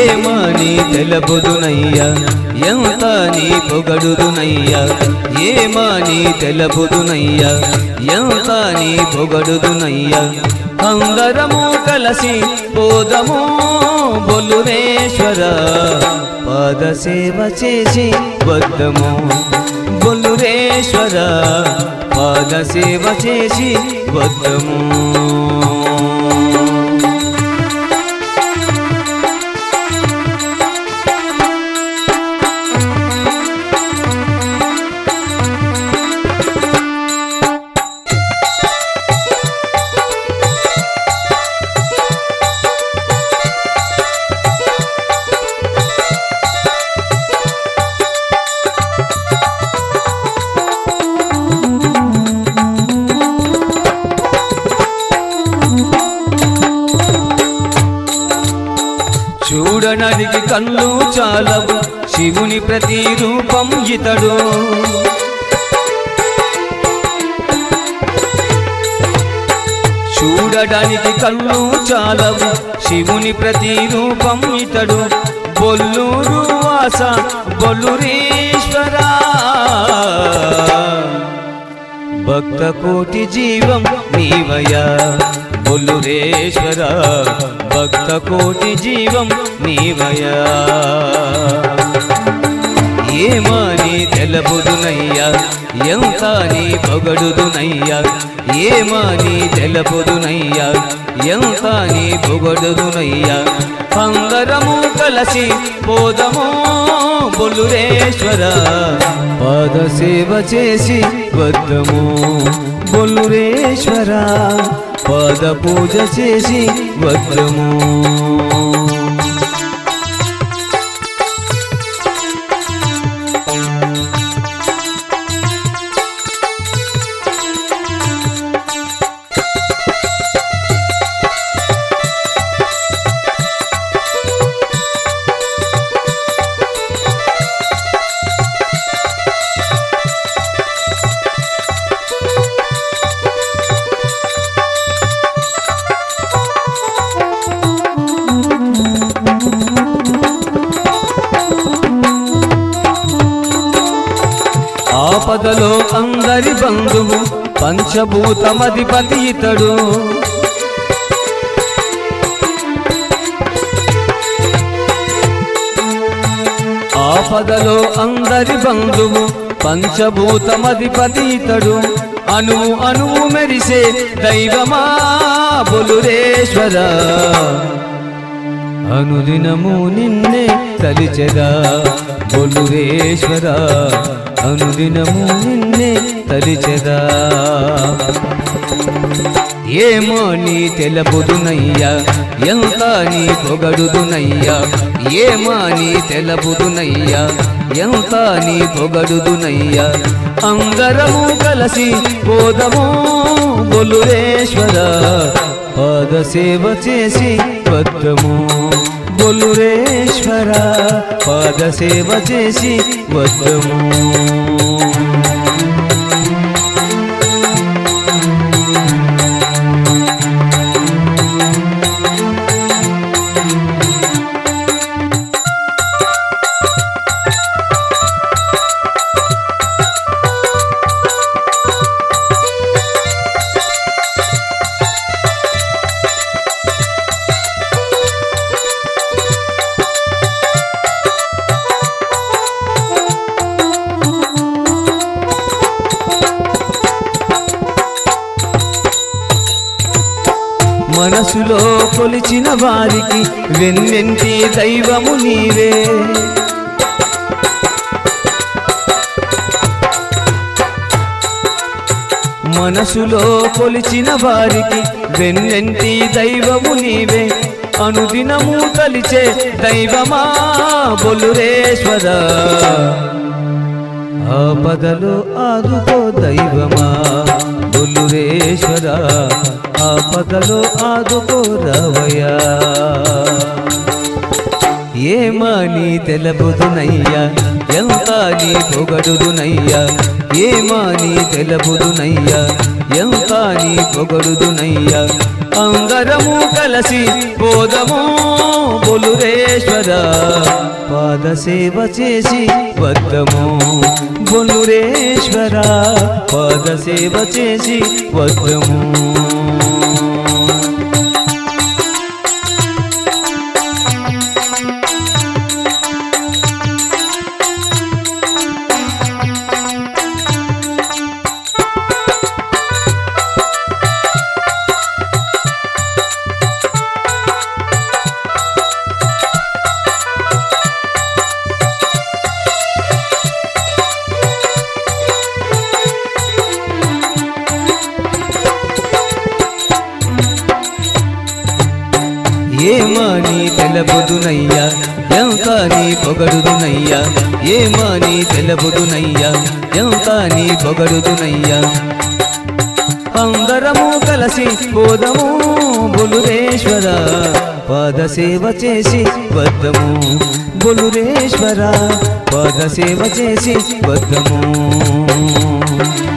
ఏమని తెలుపుదునయ్యా ఎంత నీ పొగడుదునయ్యా ఏమని తెలుపుదునయ్యా ఎంత నీ పొగడుదునయ్యా అందరము కలిసి పోదము బొల్లురేశ్వర పాద సేవ చేసి వద్దము బొల్లురేశ్వర పాద సేవ చేసి వద్దము చూడడానికి కళ్ళు చాలవు శివుని ప్రతిరూపం ఇతడు చూడడానికి కళ్ళు చాలవు శివుని ప్రతిరూపం ఇతడు బొల్లూరు వాస బొల్లురీశ్వరా భక్త కోటి జీవం నీవయా బొల్లురేశ్వర భక్త కోటి జీవం నీవయా ఏమని తెలుపుదునయ్యా ఎంత నీ పొగడుదునయ్యా ఏమని తెలుపుదునయ్యా ఎంత నీ పొగడుదునయ్యా అందరము కలిసి పోదము బొల్లురేశ్వర పాద సేవ చేసి వద్దము బొల్లురేశ్వర పాద పూజ చేసి వద్దము ఆపదలో అందరి బంధువు పంచభూతమధిపతి ఇతడు ఆపదలో అందరి బంధువు పంచభూతమధిపతి ఇతడు అణువు అణువు మెరిసే దైవమా బొల్లురేశ్వర అనుదినము నిన్నే తలిచెదా బొల్లురేశ్వర అనుదినము నిన్నే తలిచెదా ఏమో నీ తెలుపుదునయ్యా ఎంత నీ పొగడుదునయ్యా ఏమో నీ తెలుపుదునయ్యా ఎంత నీ పొగడుదునయ్యా అందరము కలిసి పోదము బొల్లురేశ్వర పాద సేవ చేసి వద్దము బొల్లురేశ్వర పాద సేవ చేసి వద్దము మనసులో కొలిచిన వారికి వెన్నెంటి దైవము నీవే మనసులో కొలిచిన వారికి వెన్నెంటి దైవము నీవే అనుదినము తలిచే దైవమా బొల్లురేశ్వర ఆపదలో ఆదుకో దైవమా బొల్లురేశ్వర ఆపదలో ఆదుకోరవయ్యా ఏమని తెలుపుదునయ్యా ఎంత నీ పొగడుదునయ్యా ఏమని తెలుపుదునయ్యా ఎంత నీ పొగడుదునయ్యా అందరము కలసి పోదము బొలురేశ్వర పాద సేవ చేసి వద్దము బొలురేశ్వర పాద సేవ చేసి వద్దము ఏమని తెలబుదునయ్యా ఎంత నీ పొగడుదునయ్యా ఏమని తెలబుదునయ్యా ఎంత నీ పొగడుదునయ్యా అందరము కలసి పోదము బొలురేశ్వర పాద సేవ చేసి వద్దము బొలురేశ్వర పాద సేవ చేసి వద్దము